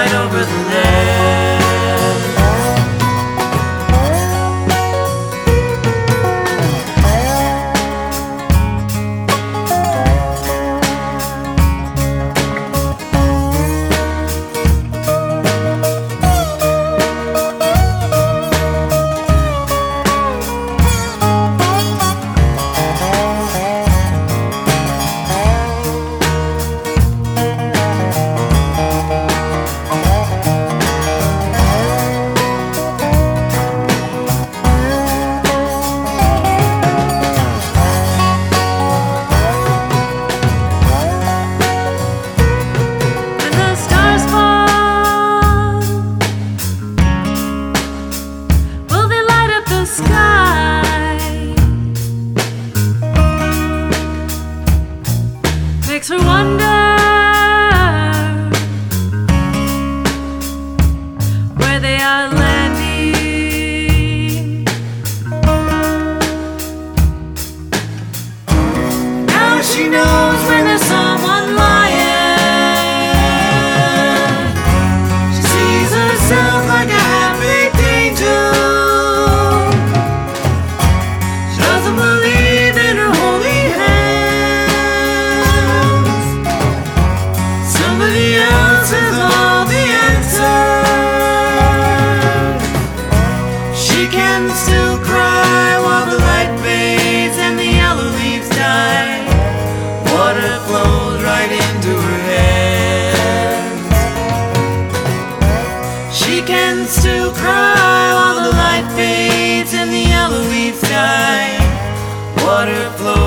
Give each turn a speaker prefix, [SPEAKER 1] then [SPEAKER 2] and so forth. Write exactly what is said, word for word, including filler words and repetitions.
[SPEAKER 1] right over the land.
[SPEAKER 2] Makes her wonder where they are landing.
[SPEAKER 1] Now she knows when there's someone lying. She sees herself like a half-baked angel. She doesn't believe in her holy hands. Somebody else has all the answers. She can still cry while the light fades and the yellow leaves die. Water flows right into her hands. She can still cry while the light fades and the yellow leaves die. Water flows